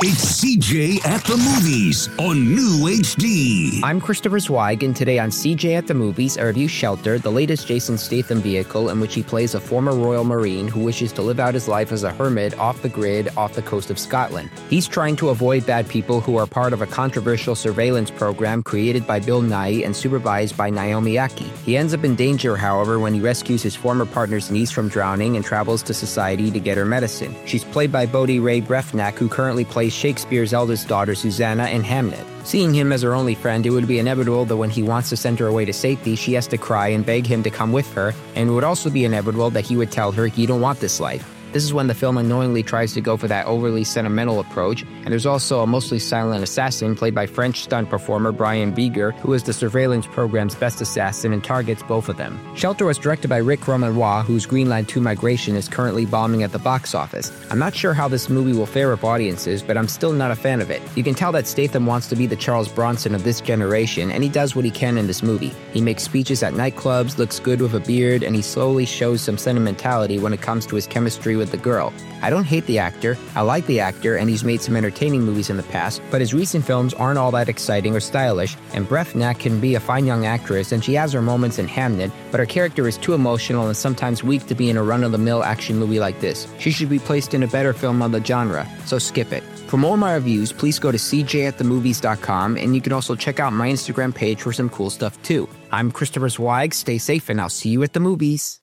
It's CJ at the Movies on New HD. I'm Christopher Zweig, and today on CJ at the Movies, I review Shelter, the latest Jason Statham vehicle in which he plays a former Royal Marine who wishes to live out his life as a hermit off the grid off the coast of Scotland. He's trying to avoid bad people who are part of a controversial surveillance program created by Bill Nighy and supervised by Naomi Ackie. He ends up in danger, however, when he rescues his former partner's niece from drowning and travels to society to get her medicine. She's played by Bodhi Ray Brefnak, who currently plays Shakespeare's eldest daughter, Susanna, in Hamnet. Seeing him as her only friend, it would be inevitable that when he wants to send her away to safety, she has to cry and beg him to come with her, and it would also be inevitable that he would tell her, "You don't want this life." This is when the film unknowingly tries to go for that overly sentimental approach, and there's also a mostly silent assassin played by French stunt performer Brian Beeger, who is the surveillance program's best assassin and targets both of them. Shelter was directed by Rick Romanois, whose Greenland 2 Migration is currently bombing at the box office. I'm not sure how this movie will fare with audiences, but I'm still not a fan of it. You can tell that Statham wants to be the Charles Bronson of this generation, and he does what he can in this movie. He makes speeches at nightclubs, looks good with a beard, and he slowly shows some sentimentality when it comes to his chemistry with the girl. I don't hate the actor, I like the actor, and he's made some entertaining movies in the past, but his recent films aren't all that exciting or stylish, and Brefnak can be a fine young actress, and she has her moments in Hamnet, but her character is too emotional and sometimes weak to be in a run-of-the-mill action movie like this. She should be placed in a better film of the genre, so skip it. For more of my reviews, please go to cjatthemovies.com, and you can also check out my Instagram page for some cool stuff too. I'm Christopher Zweig, stay safe, and I'll see you at the movies.